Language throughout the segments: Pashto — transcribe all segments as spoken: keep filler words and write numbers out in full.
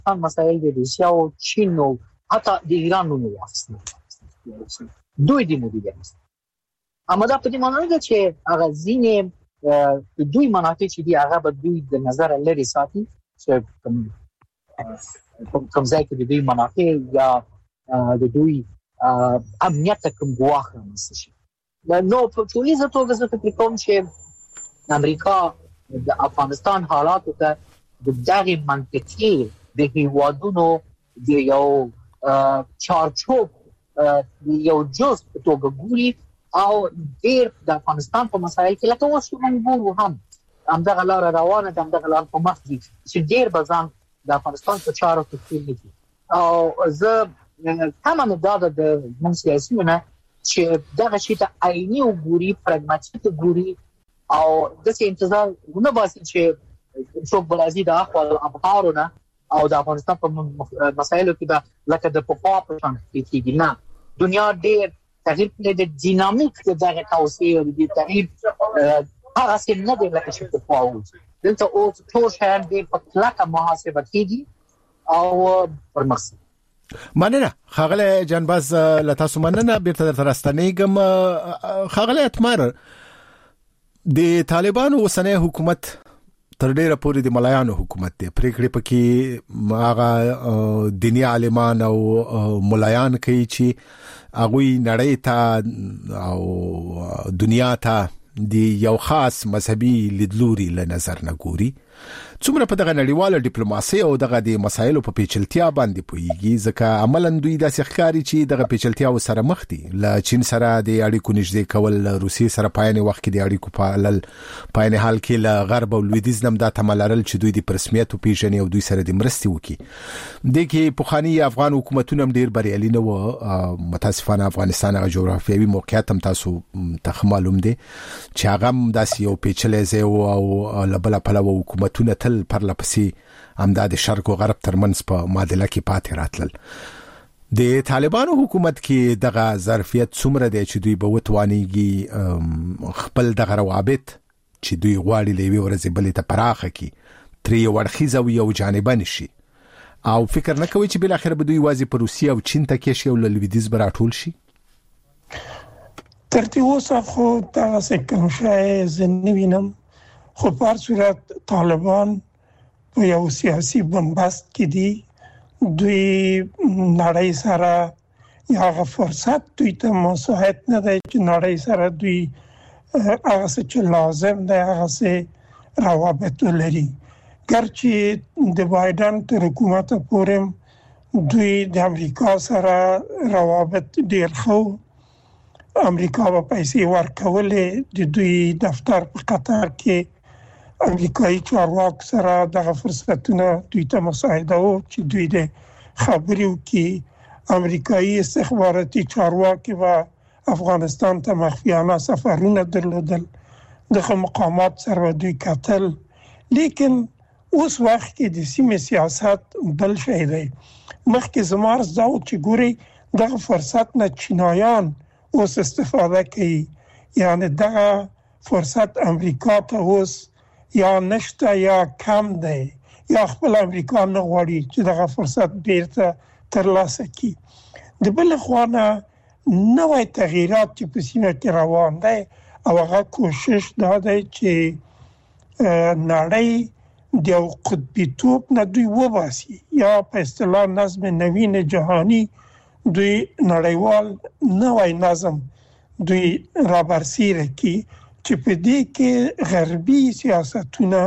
افغانستان مسایل د روسیا او چین او حتی د ایران نوم واخیستل دوی د مدیریت اما دا په دې معنی ده چې هغه ځینې دوی منافع چې دی هغه به دوی د نظر لري ساتي چې کوم کوم ځای کې د دوی منافع یا د دوی امنیت کوم ګواښ رامنځته شي نو په ټولیزه توګه زه فکر کوم چې امریکا د افغانستان حالاتو ته د دغه منطقي د هیوادونو د یو چارچوب یو جز په توګه ګوري او ډیر د افغانستان په مسایل کې لکه اوس موږ ګورو هم همدغه لار روانه ده همدغه لار په مخ دي چې ډیر بزان د افغانستان په چارو کې کېږي او زه تمام دا د موږ سیاسيونه چې دغه شی ته عیني وګوري پراګماتیک وګوري او د څه انتظار نه باسي چې څوک بلازي د اخوال ابهارونه او د افغانستان په مسایلو کې دا لکه د پوپا په شان کېږي نه دنیا ډېر تغییر کړي د ډینامیک دغه توسعه او د تغییر هغه څه نه دی لکه چې په پاو دلته او ټول شهر دې په کلکه محاسبه کېږي او پرمختګ مننه خغله جنباز لتاسو مننه بیرته در ترستنیګم خغله اتمر د طالبانو وسنه حکومت تر ډیره پورې د ملایانو حکومت دی پریکړې پکې هغه دینی عالمان او ملایان کوي چې هغه نړۍ ته او دنیا ته د یو خاص مذهبي لیدلوري له نظر نه ګوري څومره په دغه نړیواله ډیپلوماسي او دغه د مسایلو په پیچلتیا باندې پويږي ځکه عملاً دوی د ښکاری چې دغه پیچلتیا سره مخ دي ل چین سره د اړیکو نږدې کول روسي سره پاین وخت کې د اړیکو په لل پاین حال کې ل غرب او لویدیز نم د تملارل چې دوی د پرسمیت او پیژنې او دوی سره د مرستي وکي د کې پوخانی افغان حکومتونه ډیر بریالي نه و متاسفانه افغانستان غو جغرافیوي موقعیت هم تاسو ته معلوم دي چې هغه داسې یو پیچلې زه او لبل په لو حکومتونه تل پر لپسې امداد شرق او غرب ترمنځ په معادله کې پاتې راتلل د طالبانو حکومت کې دغه ظرفیت څومره دی چې دوی به وتوانيږي خپل دغه روابط چې دوی غواړي لوي ورځې بلې ته پراخه کی تری ورخیزه او یو جانبان شي او فکر نه کوي چې بل اخر به دوی وازي په روسیا او چین ته کې شي او لویدیز براټول شي ترتیب اوسه خو تاسو کوم شای زنوینم خو په صورت طالبان په یو سیاسي بنبست کې دي دوی نړۍ سره یو فرصت دوی ته مساعد نه دی چې نړۍ سره دوی هغه څه لازم دی هغه څه روابط لري ګرچې د بایدن تر حکومت پورې دوی د امریکا سره روابط ډیر خو امریکا په پیسې ورکولې د دوی دفتر په قطر کې امریکایي چارواکو سره دغه فرصتونه دوی ته مساعده او چې دوی د خبرو کې امریکایي استخباراتي چارواکي و افغانستان ته مخفیانه سفرونه درلودل دغه مقامات سره دوی کتل لیکن اوس وخت کې د سیمه سیاست بل شي دی مخکې زمار زاو چې ګوري دغه فرصت نه چینایان اوس استفاده کوي یعنی دغه فرصت امریکا ته اوس یا نشته یا کم دی یا خپل امریکا نه غواړي چې دغه فرصت بیرته ترلاسه کړي د بل خوانه نوې تغیرات چې په سیمه کې روان دي او هغه کوشش دا دی چې نړۍ د قطبیتوب نه دوی وباسي یا په اصطلاح نظم نوین جهانی دوی نړیوال نوې نظم دوی رابرسیره کی چې په دې کې غربي سیاستونه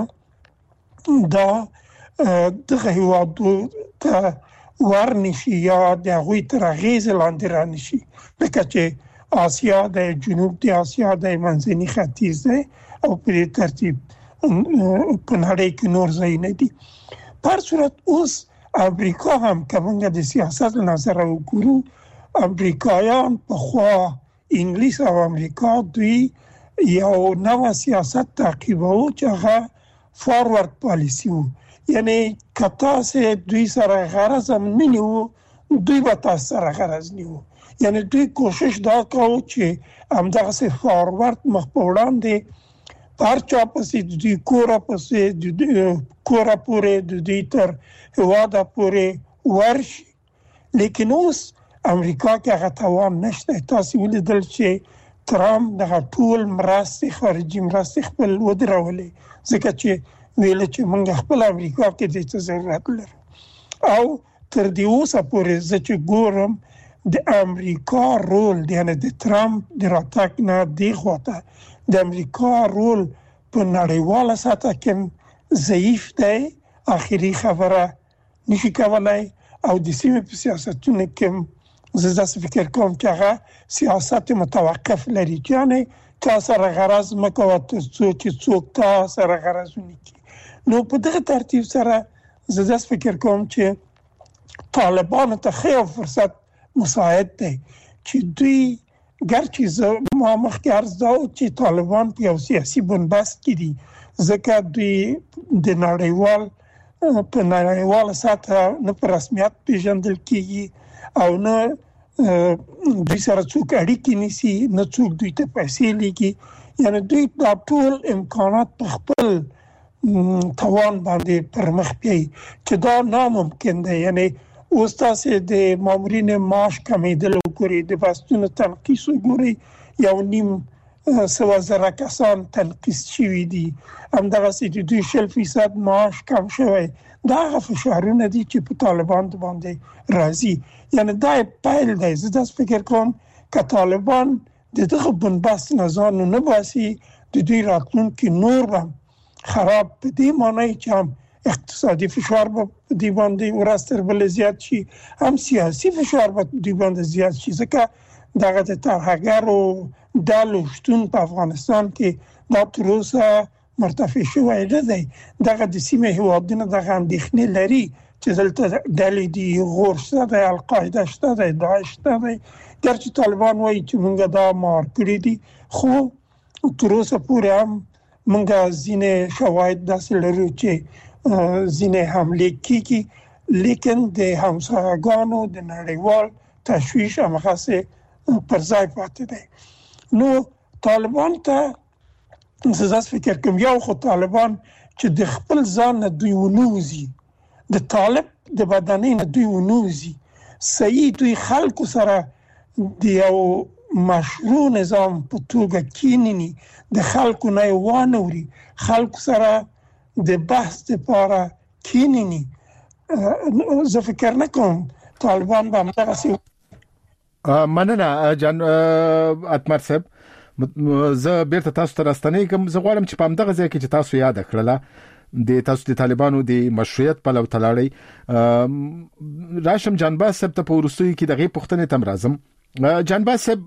دا دغه هیوادو ته ورنشي یا د هغوی تر اغیز لاندې رانشي لکه چې آسیا د جنوب د آسیا د منځني ختیځ دی او په ترتیب په نړۍ کې نور ځای نه دي په صورت اوس امریکا هم کومه د سیاست نظر وګورو امریکایان په خوا انګلیس او امریکا دوی یو نو سیاست تعقیبو چې هغه فارورډ پالیسی وو یعنی کتا سه دوی سره غرض هم نه نیو دوی به تاسو سره غرض نیو یعنی دوی کوشش دا کوي چې همدغه سه فارورډ مخ په وړاندې پارچا پسې د دوی کورا پسې د کورا پورې د دوی تر هواده پورې ورشي. لیکن اوس امریکا کې هغه توان نشته. تاسو ولیدل چې ترامپ دغه ټول مرستې خارجي مرستې خپل ودرولې ځکه چې ویل چې موږ خپل امریکا کې د څه ضرورت لرو. او تر دې اوسه پورې زه چې ګورم د امریکا رول یعنی د ترامپ د راتګ نه دی خواته د امریکا رول په نړیواله سطح کې ضعیف دی. اخري خبره نشي کولای او د سیمې په سیاستونو کې زه داسې فکر کوم چې هغه سیاست متوقف لري، یعنی تا سره غرض مکوه تر څو چې څوک تا سره غرض ونه کړي. نو په دغه ترتیب سره زه داسې فکر کوم چې طالبانو ته ښه فرصت مساعد دی چې دوی ګرچې زه ما مخکې عرض دا چې طالبان په یو سیاسي بنبست کې دي ځکه دوی د نړیوال په نړیواله سطح نه په رسمیت پیژندل کېږي او نه دوی سره څوک اړیکې نیسي، نه څوک دوی ته پیسې لیږي. یعنی دوی دا ټول امکانات په خپل توان باندې پر مخ بیایي چې دا ناممکن دی. یعنی اوس تاسې د مامورین معاش کمیدل وګورئ، د بستونو تنقیص وګورئ، یو نیم سوه زره کسان تنقیص شوي دي، همدغسې د دوی شل فیصد معاش کم شوی. دا هغه فشارونه دي چې په طالبان باندې راځي. یعنی دا پیل دی. زه داسې فکر کوم که طالبان د دغه بنبست نه ځان نه باسي د دوی راتلونکي نور به خراب په دې معنی چې هم اقتصادي فشار به دوی باندې ورځ تر بلې زیات شي، هم سیاسي فشار به دوی باندې زیات شي ځکه دغه د ترهګرو ډلو شتون په افغانستان کې دا تر اوسه مرتفع شوی نه دی. دغه د سیمې هیوادونه دغه اندېښنې لري چې دلته ډلې دي، غور شته دی، القاعده شته دی، داعش شته دی. ګرچې طالبان وایي چې موږ دا مار کړي دي، خو تر اوسه پورې هم موږ ځینې شواهد داسې لرو چې ځینې حملې کېږي، لیکن د همسایه‌ګانو د نړیوال تشویش همغسې پر ځای پاتې دی. نو طالبان ته زه داسې فکر کوم یو خو طالبان چې د خپل ځان نه دوی ونوځي، د طالب د بدنۍ نه دوی ونوځي، صحیح دوی خلکو سره د یو مشروع نظام په توګه کینینی، د خلکو نه یې وانوري، خلکو سره د بحث لپاره کینینی. زه فکر نه کوم طالبان به همدغسې. مننه جان اتمر صاحب. زه بیرته تاسو ته راستنې کوم. زه غواړم چې په همدغه ځای کې چې تاسو یاد کړله د تاسو د طالبانو د مشروعیت په لور تلاړی راشم جانباز صاحب ته په ورستوي کې دغه پوښتنې تم راځم. جانباز صاحب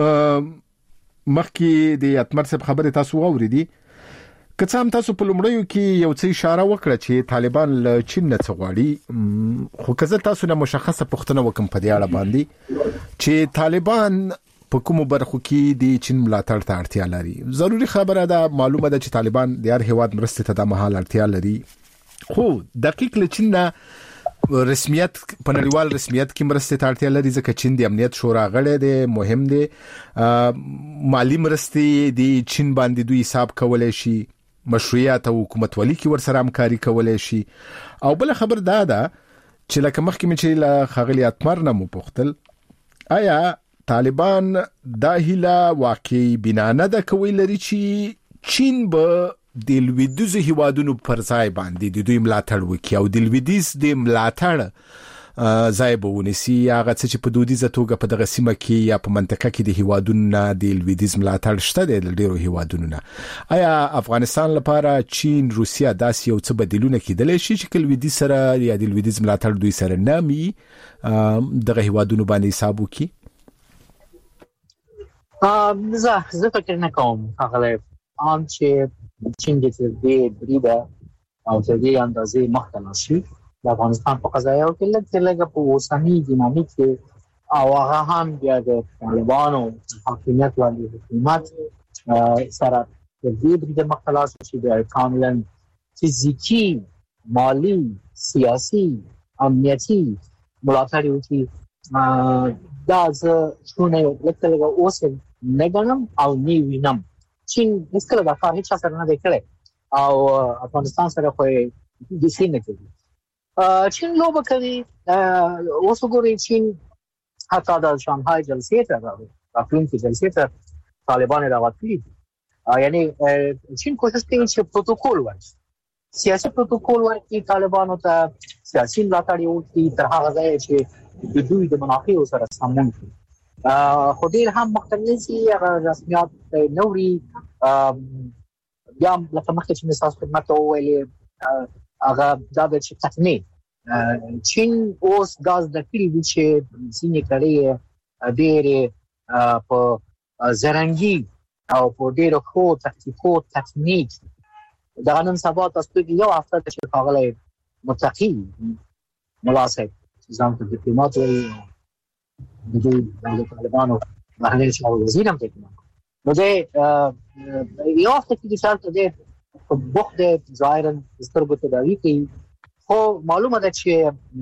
مخکې د اتمر صاحب خبره تاسو واوریدي، که څه هم تاسو په لومړیو کې یو څه اشاره وکړه چې طالبان له چین نه څه غواړي، خو که زه تاسو نه مشخصه پوښتنه وکم په دې اړه باندې چې طالبان په کومو برخو کې د چین ملاتړ ته اړتیا لري. ضروري خبره ده، معلومه ده چې طالبان د هر هیواد مرستې ته د مهال اړتیا لري، خو دقیق له چین نه رسمیت په نړیوال رسمیت کې مرستې ته اړتیا لري ځکه چین د امنیت شورا غړی دی، مهم دی. مالی مرستې د چین باندې دوی حساب کولای شي، مشروعیت او حکومتولي کې ورسره همکاري کولای شي. او بل خبر دا ده چې لکه مخکې مې چې له خغلی اتمر نه مو پوښتل، آیا طالبان دا هیله واقعي بنا نه ده کوي لري چې چین به د لویدیځو هیوادونو پر ځای باندې د دوی ملاتړ وکړي او د لویدیځ د ملاتړ ځای به ونیسي، هغه څه چې په دودیزه توګه په دغه سیمه کې یا په منطقه کې د هیوادونو نه د لویدیځ ملاتړ شته دی د ډیرو هیوادونو نه. آیا افغانستان لپاره چین، روسیا داسې یو څه بدیلونه کېدلی شي چې لویدیځ سره یا د لویدیځ ملاتړ دوی سره نه وي دغه هیوادونو باندې حساب وکړي؟ زه زه فکر نه کوم هغه ان چې چین د دې بریده او د دې اندازې مخته شي د افغانستان په قضایا او کې لږ لږ په اوسنی دینامیک کې او هغه هم بیا د طالبانو حاکمیت باندې حکومت سره د دې بریده مخته شي د کاملا فزیکی، مالی، سیاسی، امنیتی ملاتړ وکړي. دا زه شونه لکه لکه اوس نه غنم او نه وینم چین هیڅکله دا کار هیڅ سره نه دی کړی او افغانستان سره خو د سینې کوي. چین لوبه کوي اوس وګورئ چین حتی د شانګهای جلسې ته راغلی راتلونکي جلسې ته طالبان راوتلي دي. یعنی چین کوشش کوي چې پروتوکول ورکړي سیاسي پروتوکول ورکړي طالبانو ته سیاسي ملاتړ یې وکړي تر هغه ځایه چې د دوی د منافعو سره سمون کړي. خو ډېر هم مختلفي هغه رسمیات نوري بیا لکه مخکې چې مثال خدمت ته وویلې هغه دا د چې تکني چین اوس غاز د کړي دي چې ځینې کړي ډېر په زرنګي او په ډېر خو تکتیکو تکنیک دا نن سبا تاسو یو هفته چې هغه متقی ملاسک ځان ته ډیپلوماټ وي د طالبانو بهرنی چارو وزیر هم دی نو ده یو هفته کې چې تاسو دې په بوخت ظاهرا سترګو ته دا وی کوي خو معلومه ده چې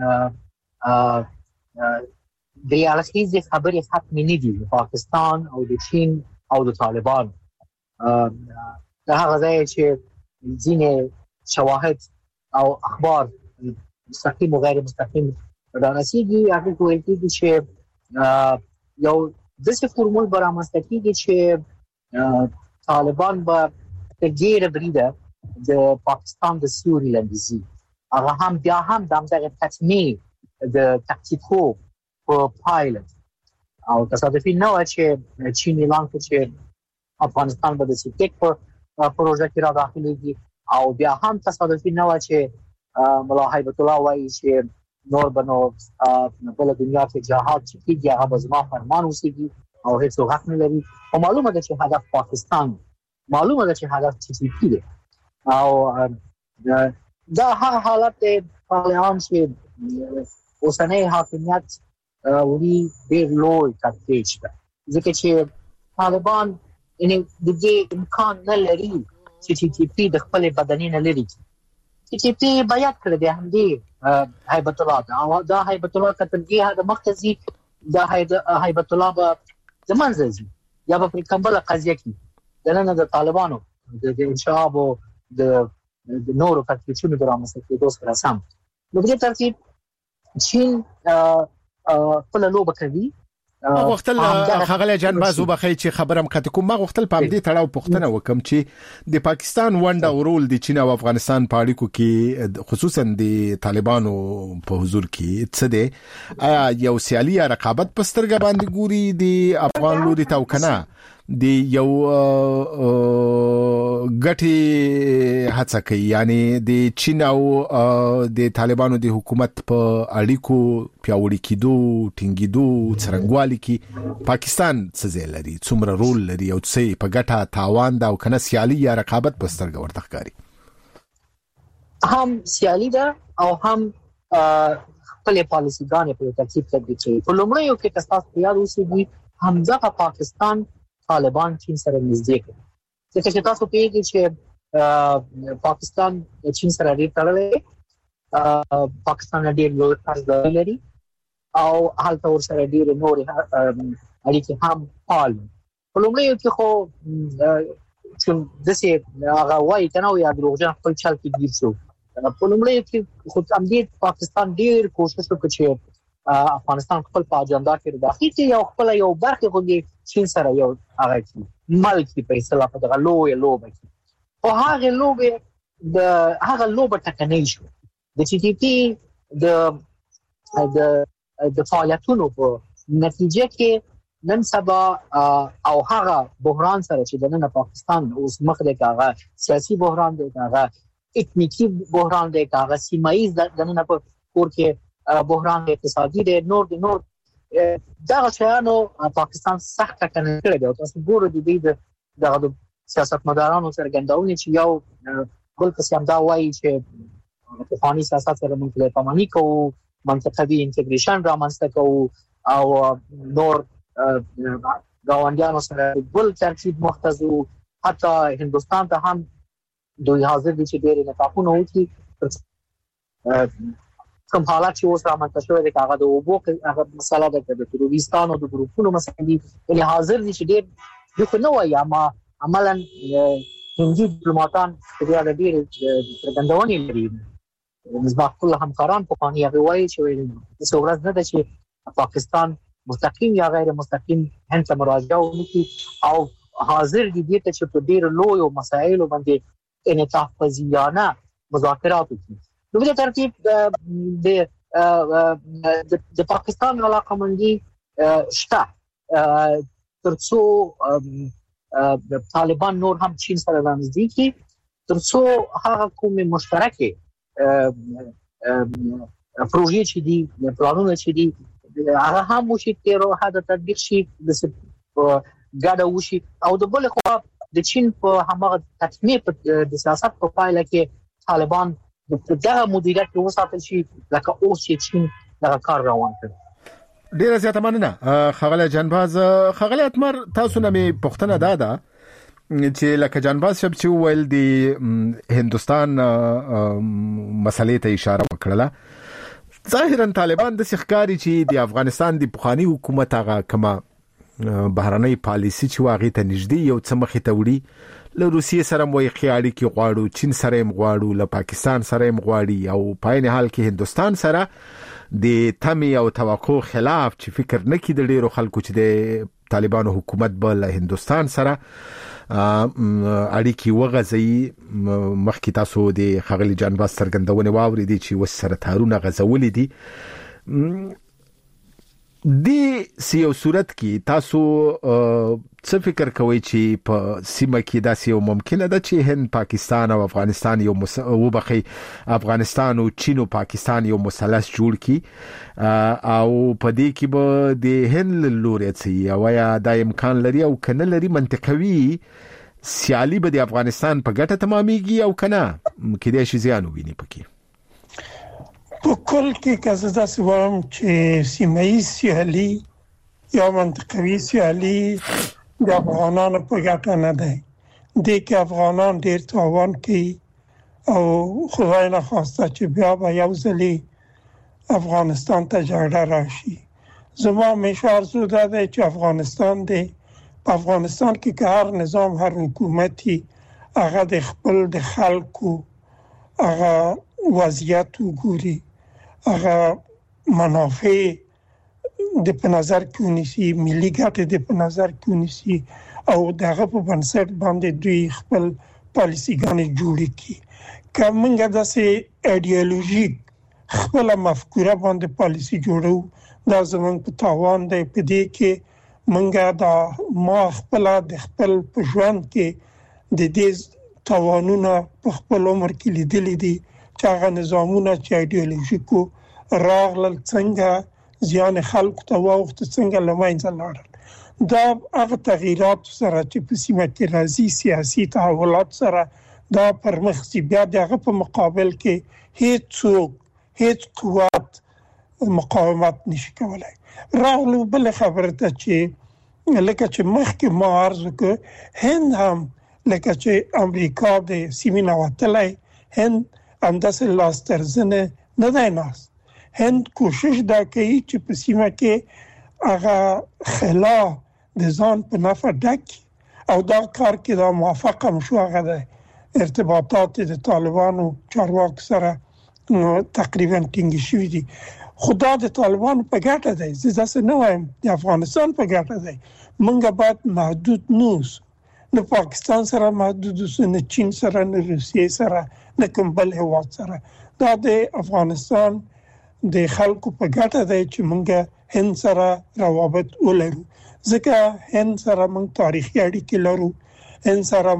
د اړخیزې خبرې ختم نه دي پاکستان او د چین او د طالبان دا هغه ځای چې ځینې شواهد او اخبار مستقیم او غیر مستقیم دا رسیدي هغه کوي چې یو داسې فورمول برامسته کیږي چې طالبان به ډېر بریده د پاکستان د سیوري لاندې هغه هم بیا هم دغه تطمیع د تکتیکو په پایله او تصادفي نه و چې چین اعلان کړ چې افغانستان به د سیټیک په پروژه کې را داخليږي او بیا هم تصادفي نه و چې ملا هیبت الله وایي چې نور بنو بل دنیا کې جهاد چې کیږي هغه زما فرمان اوسېږي او هیڅ حق نه لري او معلومه ده چې هدف پاکستان معلومه ده چې هدف ټي ټي پی دی او دا هغه حالت دی پارلمان چې اوسنۍ حاکمیت وی ډېر لوی کړکېچ ده ځکه چې طالبان یعنی د دې امکان نه لري چې ټي ټي پی د خپل بدني نه لري ټي ټي پی بیان کړی دی هم دی هیبت الله او دا هیبت الله کتلګي د مرکزی دا هیبت الله به زمانځي یا په کمبله قضیه کې دنه د طالبانو د انشاب او د نورو کړکېچونو درامسته کېدو سره سم نو دې ترتیب چین په لوبه کوي ما وختل خغله جنباز وبخې چې خبرم کته کوم ما وختل په دې تړاو پښتنه وکم چې د پاکستان ونډه او رول د چین او افغانستان په اړیکو کې خصوصا د طالبانو په حضور کې څه دی یو سیالي رقابت پسترګه باندې ګوري د افغان لوري تاو کنه د یو غټي هڅه کوي یعنی د چین او د طالبانو د حکومت په اړیکو پیاوړي کېدو ټینګېدو څرنګوالي کې پاکستان څه ځای لري څومره رول لري او څه په ګټه تاوان دا او کنه سیالي یا رقابت پسترګه ورته ښکاري هم سیالي ده او هم خپل پالیسيګانې په ترتیب تدبیر کوي په لومړیو کې تاسو یاد اوسئ همدغه پاکستان طالبان چین سره نږدې کړي ځکه چې تاسو پیږئ چې پاکستان چین سره ډېر تړلی پاکستان ډېر لوی قرض لري او هلته ورسره ډېر نورې اړیکې هم فعال په لومړیو کې خو چې داسې هغه وایي که نه یا دروغجن خپل چل کې ګیر شو په لومړیو کې خو همدې پاکستان ډېر کوشش وکړ چې افغانستان خپل په اجنډا کې داخلي کې یو خپل یو برخه غوږی چین سره یو هغه کې ملکی په اصطلاح په دغه لوی لوبه کې او هغه لوبه د هغه لوبه ټکنۍ شو د ټي ټي پی د د د فعالیتونو په نتیجه کې نن سبا او هغه بحران سره چې د نن پاکستان اوس مخ له هغه سیاسي بحران دی هغه اقتصادي بحران دی هغه سیمایي د نن په کور کې بحران اقتصادي دی نور د نور دا شانو پاکستان سخت کنه کړی دی او تاسو ګورئ د دې د سیاستمدارانو سره ګنداونې چې یو بل څه هم دا وایي چې په فاني سیاست سره موږ له پامانی کوو منطقوي انټیګریشن رامنځته کوو او نور گاونډیانو سره بل ترتیب مختزو حتی هندستان ته هم دوی حاضر دي چې ډېر نه تاسو وکړي کوم حالات چې اوس رامنځته شوی دی هغه د اوبو هغه مسله ده د تروریستانو د ګروپونو مسله دي یعنی حاضر دي چې ډېر یو نه وایي اما عملا هندي ډیپلوماټان په دې اړه ډېر څرګندونې لري. مصباح الله همکاران په قانوني غوړی چې د څورز نه د چې پاکستان مستقیم یا غیر مستقیم هند ته مراجعه وکړي او حاضر دي دې ته چې په ډېر لوی مسایلو باندې انعطاف پذیرانه مذاکرات وکړي. نو په ترتیب د د پاکستان علاقمندي شته ترڅو طالبان نور هم چین سره نږدې کی ترڅو هغه کومه مشترکه پروژې چې دي پلانونه چې دي هغه هم وشي تر هغه تطبیق شي د ګډه وشي او د بل خو د چین په همغه تطمیع د سیاست په پایله کې طالبان دغه مدیریت کې وساتل شي لکه اوس چې چین دغه کار روان کړي. ډیره زیاته مننه خغله جنباز. خغله اتمر تاسو نه می پښتنه دادا چې لکه جنباز شپ چې ویل دی هندستان مسلې ته اشاره وکړه. ظاهرا طالبان د سخکاری چې د افغانستان د پخوانی حکومت هغه کما بهرنۍ پالیسی چې واغې ته نږدې یو څه مخې ته وړي له روسیې سره مو خیالي کې غواړو، چین سره هم غواړو، له پاکستان سره هم غواړي او په عین حال کې هندستان سره د تمی او توقع خلاف چې فکر نکړي د ډیرو خلکو چې د طالبانو حکومت به هندستان سره اړیکی وغځي. مخکې تاسو د خغلی جانباز څرګندونه واوري دي چې وس سره تارونه غزولې دي. د سیو صورت کې تاسو څه فکر کوئ چې په سیمه کې داسې یو ممکنه ده چې هند پاکستان او افغانستان یو وبخي افغانستان او چین او پاکستان یو مثلث جوړ کی او په دې کې به د هند لوري څه او یا د امکان لري او کنه لري منطقوي سیالي به د افغانستان په ګټه تمامېږي او کنه کې د شي زیان ویني پکې. په کل کې که زه سوام چې سیمه‌ای سیالي یا منطقوي سیالي د افغانانو په ګټه نه ده. د کې افغانان ډېر تاوان کوي او خدای نه خواسته چې بیا به یو ځلې افغانستان ته جګړه راشي. زما همیشه آرزو ده چې افغانستان دی په افغانستان کې که هر نظام هر حکومتي هغه د خپل د خلکو هغه وضعیت وګوري، هغه منافع د په نظر کې ونیسي، ملي ګټې د په نظر کې ونیسي او دغه په بنسټ باندې دوی خپل پالیسیګانې جوړې کړي. که موږ داسې ایډیالوژیک خپله مفکوره باندې پالیسي جوړو دا زموږ په تاوان دی. په دې کې موږ دا ما خپله د خپل په ژوند کې د دې تاوانونه په خپل عمر کې لیدلي دي چې هغه نظامونه چې ایډیالوژیکو راغلل څنګه زیان خلکو ته واوښت، څنګه له منځه لاړل. دا هغه تغییرات سره چې په سیمه کې راځي سیاسي تحولات سره دا پرمخ ځي، بیا دغه په مقابل کې هیڅ څوک هیڅ قوت مقاومت نشي کولای. راغلو بل خبره ته چې لکه چې مخکې ما عرض وکړ هند هم لکه چې امریکا د سیمې نه وتلی، هند همداسې لاس تر زنه نه دی ناست. هند کوشش دا کوي چې په سیمه کې هغه خلا د ځان په نفع ډک او دا کار کې دا موافق هم شو. هغه د ارتباطات د طالبانو چارواکو سره تقریبا ټینګ شوي دي. خدا د طالبانو په ګټه دی، زه داسې نه وایم د افغانستان په ګټه دی. موږ باید محدود نه اوسو، نه پاکستان سره محدود اوسو، نه چین سره، نه روسیې سره، نه کوم بل هیواد سره. دا د افغانستان د خلکو په ګټه دی چې موږ هند سره روابط ولرو، ځکه هند سره موږ تاریخي اړیکې لرو، هند سره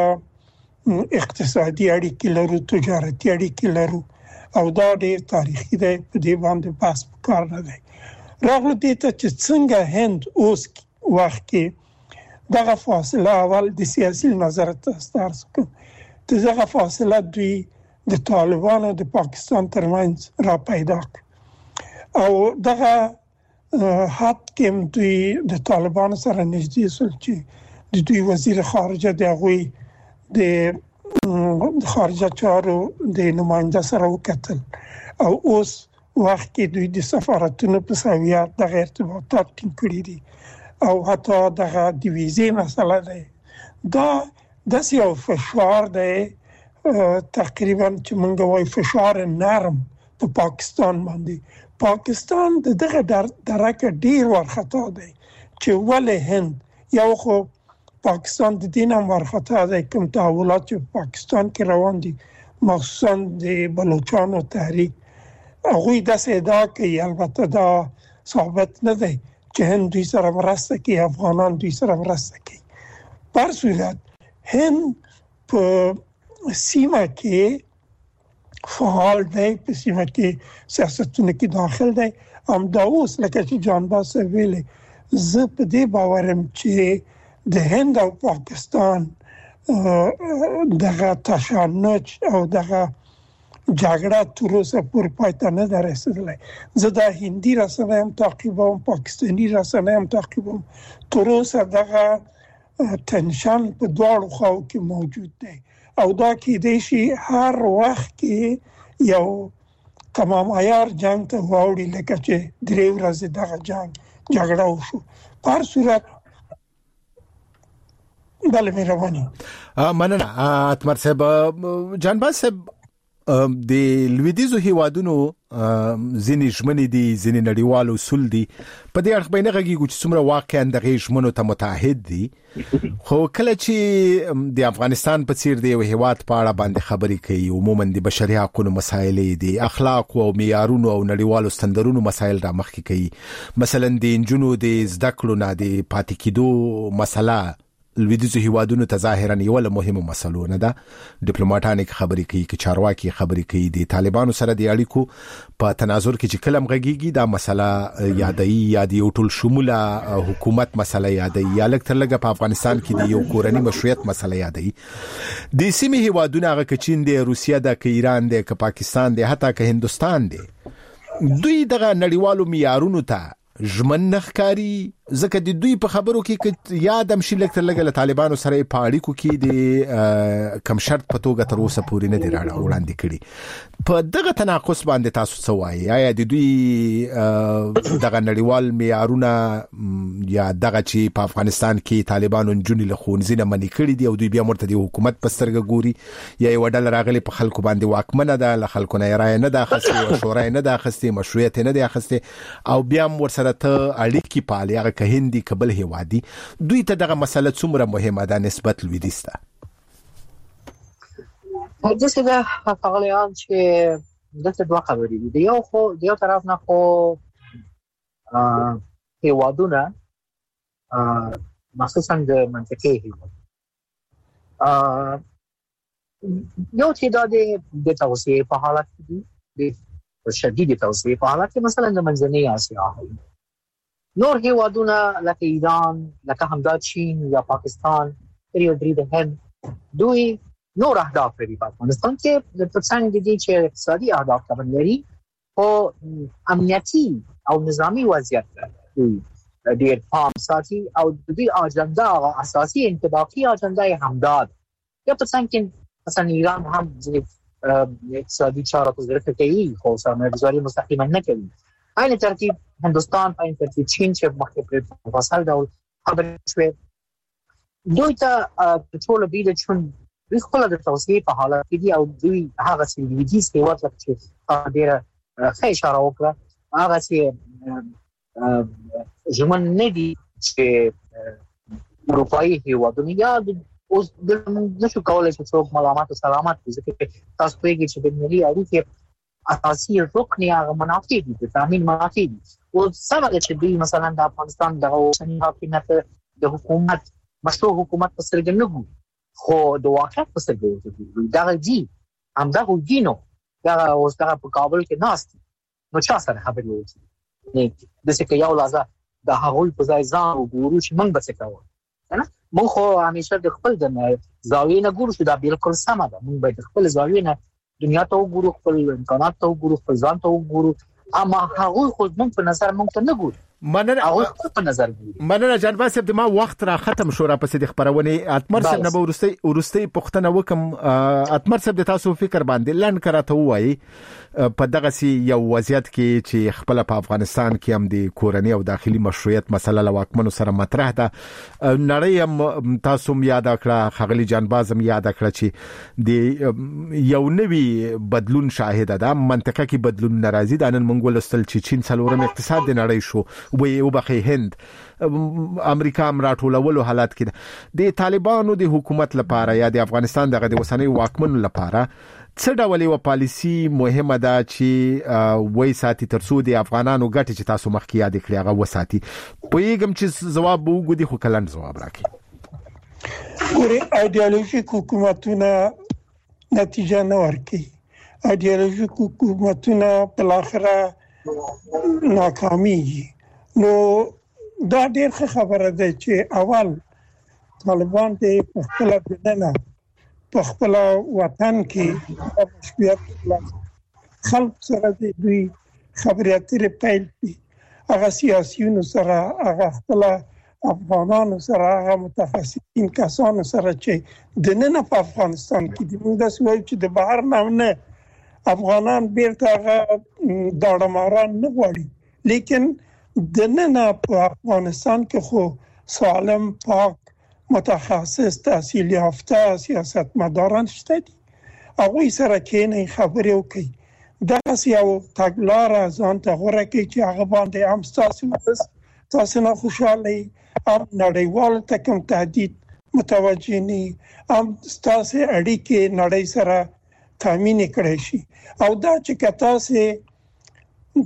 موږ اقتصادي اړیکې لرو، تجارتي اړیکې لرو او دا ډېر تاریخي دی. په دې باندې بحث کار نه دی. راغلو دې ته چې څنګه هند اوس وخت کې دغه فاصله اول د سیاسي نظر ته ارز کړ، دغه فاصله دوی د طالبانو د پاکستان ترمنځ را پیدا کړ او دغه حد کې دوی د طالبانو سره نږدې شول چې د دوی وزیر خارجه د هغوی د خارجه چارو د نماینده سره وکتل او اوس وخت کې دوی د سفارتونو په سویه دغه ارتباطات ټینګ کړي دي او حتی دغه د ویزې مسله ده دا د یو فشار دی تقریبا چې موږ وایو فشار نرم په پاکستان باندې. پاکستان د دغه درکه ډیر ورخطا دی چې ولې هند یو خو پاکستان د دین هم ورخطا دی کوم تحولات چې پاکستان کې روان دي مخصوصا د بلوچستان تحریک هغه د ادعا کوي البته دا ثابت نه دی چې هند دوی سره مرسته کوي افغانان دوی سره مرسته کوي. پر صورت هند په سیمه کې فعال دی په سیمه کې سیاستونه کې داخل دی هم دا اوس لکه چې جانباز ویلي زه په دې باورم چې د هند او پاکستان دغه تشنج او دغه جګړه تر اوسه پورې پای ته نه ده رسیدلې. زه د هندي رسنۍ هم تعقیبوم پاکستاني رسنۍ هم تعقیبوم تر اوسه دغه تنشن په دواړو خواو کې موجود دی او دا کې د شي هر وخت کې یو تمام عیار جنگ ته واوړي لکه چې درې ورځې دغه جنگ جګړه وشو. پر صورت بله مهرباني مننه اتمر صاحب. جانباز صاحب د لویدیزو هیوادونو ځینې ژمنې دي ځینې نړیوال اصول دي په دې اړه به نه غږیږو چې څومره واقعا دغه ژمنو ته متعهد دي خو کله چې د افغانستان په څیر د یو هیواد په اړه باندې خبرې کوي عموما د بشري حقوقو مسایل دي اخلاق او معیارونو او نړیوالو ستندرونو مسایل را مخکې کوي مثلا د انجونو د زده کړو نه د پاتې کېدو مسله لویدیزو هیوادونو ته ظاهرا یو له مهمو مسلو نه ده. ډیپلوماټان خبرې کوي چې چارواکي خبرې کوي د طالبانو سره د اړیکو په تناظر کې چې کلم غږیږي دا مسله یادای یا د یو ټول شموله حکومت مسله یادای یا لکه تر لګه په افغانستان کې د یو کورنی مشروعیت مسله یادای. د سیمې هیوادونو هغه که چین دی روسیا ده که ایران دی که پاکستان دی حتی که هندستان دی دوی دغه نړیوالو معیارونو ته ژمن نخکاری ځکه د دوی په خبرو کې یادم شي لکه لګل طالبانو سره په اړیکو کې د کم شرط په توګه تر اوسه پورې نه دی راړه وړاندې کړي. په دغه تناقض باندې تاسو څه وایي؟ آیا د دوی دغه نړیوال معیارونه یا دغه چې په افغانستان کې طالبانو جنې له ښوونځي نه منې کړي دي او دوی بیا ورته د حکومت په سترګه ګوري یا یو ډله راغلي په خلکو باندې واکمنه ده له خلکو نه رایه نه ده اخیستې او شورا نه ده اخیستې مشروعیت نه ده اخیستې او بیا هم ورسره ته اړیکې پالي هغه که هندي قبل هیوادي دوی ته دغه مسله څومره مهمه ده نسبت لویدیځ ته؟ داسې ده ښاغلیان چې دلته دوه خبرې دي. د یو خو د یو طرف نه خو هیوادونه مخصوصا د منطقې هیواد یو تعداد د توسعې په حالت کې دي د شدید توسعې په حالت کې مثلا د منځنۍ اسیا نور هیوادونه لکه ایران لکه همدا چین یا پاکستان یو درې د هند دوی نور اهداف لري په افغانستان کې د څنګه دي چې اقتصادي اهداف کبن لري او امنیتي او نظامی وضعیت دوی ډېر پام ساتي او د دې اجنډا او اساسي انطباقي اجنډا یې همداد یا په څنګه کې مثلا ایران هم د اقتصادي چارو په ظرف کې خو سرمایه‌گذاري مستقیما نه کوي. عین ترتیب هندستان په ترتیب چین چې مخکې په فصل ډول خبرې شوې دوی ته ټول بیل چون دوی خپل د توسعې په حالت کې دي او دوی هغه چې لویدیځ هیواد لکه چې ډېره ښه اشاره وکړه هغه چې ژمن نه دي چې اروپایي هیوادونه یا اوس د نشو کولای چې څوک ملامت او سلامت ځکه تاسو پیږي چې د ملي اړیکې اساسي رکن یا منافع دي د تامین منافع دي او سره چې دوی مثلا د افغانستان د اوسنی حکومت د حکومت مشروع حکومت په سترګې نه ګوري خو د واقعیت په سترګې ګوري دا دي همدا وګینو دا اوس دا په کابل کې ناست نو چا سره خبرې وکړي نه د څه کې یو لازم د هغوی په ځای ځان وګورو چې موږ به څه کوو نه موږ خو همیشه د خپل د زاویې نه ګورو چې دا بالکل سم ده موږ به د خپل زاویې نه دنیا ته وګورو خپل امکانات ته وګورو خپل ځان ته وګورو اما هغوی خو موږ په نظر موږ ته نه ګوري مننه هغه په نظر ګوري. مننه جنباز صاحب، د ما وخت را ختم شو، را پسې د خبرونه اتمر صاحب نه ورستي ورستي پښتنه وکم. اتمر صاحب د تاسو فکر باندې لند کراته وایي په دغه سي یو وضعیت کې چې خپل په افغانستان کې هم د کورنۍ او داخلي مشروعیت مسله له واکمنو سره مطرح ده. نړۍ هم تاسو هم یاد کړه، خغلی جنباز هم یاد کړه چې د یو نوي بدلون شاهد ده، منطقه کې بدلون ناراضي ده. نن موږ ولستل چې چین څلورم اقتصاد د نړۍ شو، وې وبخې هند، امریکا هم راټولولو حالات کې د طالبانو د حکومت لپاره یا د افغانستان دغه د وسنۍ واکمنو لپاره څه ډول یو پالیسی مهمه ده چې وای ساتي ترڅو د افغانانو ګټه چې تاسو مخکې یاد کړی هغه وساتي؟ پوهیږم چې جواب وګوري خو کلند جواب راکړي. ګوري ایدئولوژیک حکومتونه نتیجه نه ورکوي، ایدئولوژیک حکومتونه بل اخره ناکامیږي. نو دا ډېر ښه خبره ده چې اول طالبان د خپل دننه په خپل وطن کې مشروعیت خلق سره د دوی خبرې اترې پیل کړي، هغه سیاسيونو سره، هغه خپل افغانانو سره، هغه متخصصین کسانو سره چې دننه په افغانستان کې د موږ داسې وایو چې د بهر نه نه افغانان بیرته هغه داړه نه غواړي، لیکن دننه په افغانستان کې خو سالم، پاک، متخصص، تحصیل یافته سیاستمداران شته دي. هغه سره کېنه خبرې وکړي، دا یو تګلاره ځان ته غوړه کوي چې هغه باندې هم تاسو تاسو نه خوشاله هم نړیوال ته کوم تهدید متوجه نه، هم تاسو اړیکې نړۍ سره تامین کړئ شي. او دا چې تاسو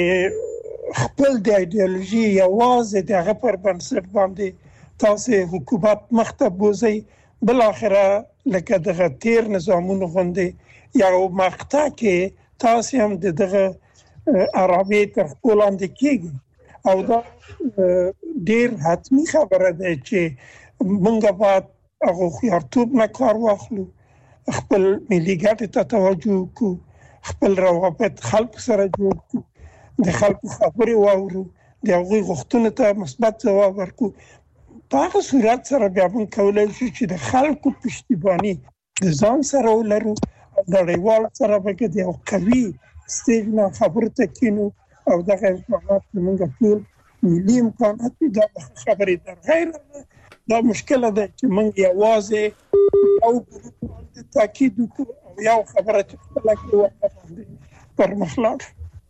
د خپل د ایدئولوژي یوازې دغه پر بنسټ باندې تاسو حکومت مخته بوزي، بل اخره لکه دغه تیر نظامونو غوندې یو مقطع کې تاسو هم دغه عربي تر وړاندې کېږي. او دا ډیر حتمی خبره ده چې موږ باید هغه خیارتوب نه کار واخلو، خپل ملي ګټې ته توجه وکړو، خپل روابط خلک سره جوړ کړو، د خلکو خبرې واورو، د هغوی غوښتنو ته مثبت ځواب ورکړو. په هغه صورت سره بیا موږ کولی شو چې د خلکو پشتیباني د ځان سره ولرو، نړیوال سره به د یو قوي سټیج نه خبرو ته کینو او دغه امکانات موږ ټول ملي امکانات دي. دا خبرې در غیر دا مشکله ده چې موږ یوازې یو ګروپ باندې تاکید وکړو او یو خبره چې خپله کې ورته پر مخ لاړ.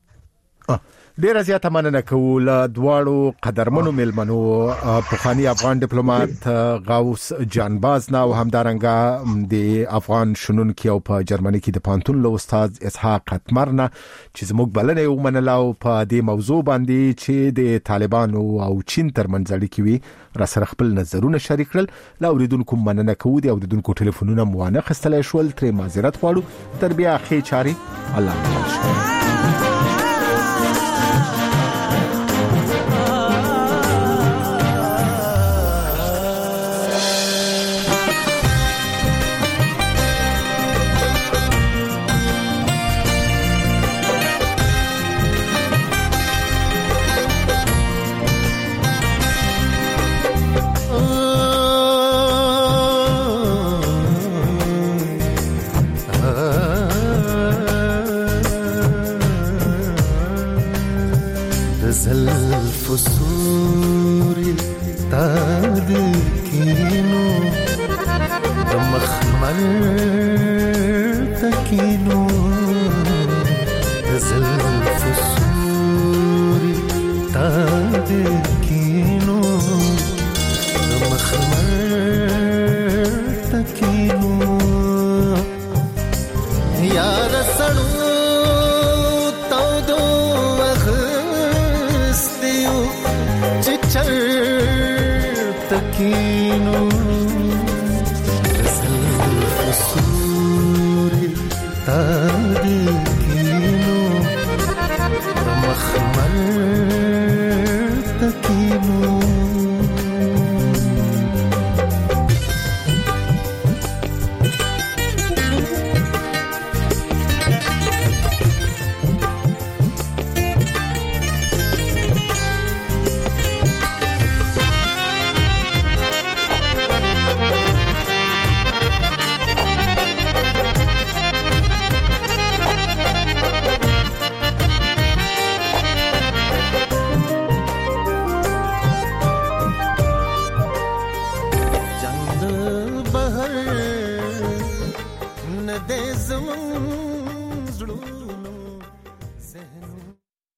ډیره زیاته مننه کوو له دواړو قدرمنو ملمنو، پخوانی افغان ډیپلوماټ غوث جانباز نه او همدارنګه د افغان شنونکي او په جرمني کې د پانتون له استاد اسحاق اتمر نه چې زموږ بلنه یو منله او په دې موضوع باندې چې د طالبانو او چین ترمنځ اړیکې وي را سره خپل نظرونه شریک کړل. لا اوریدونکو مننه کوو، د اوریدونکو ټلیفونونه مو نه خستلای شول، ترې معذرت غواړو. تر بیا ښې چارې، الله حافظ. مخمل تکي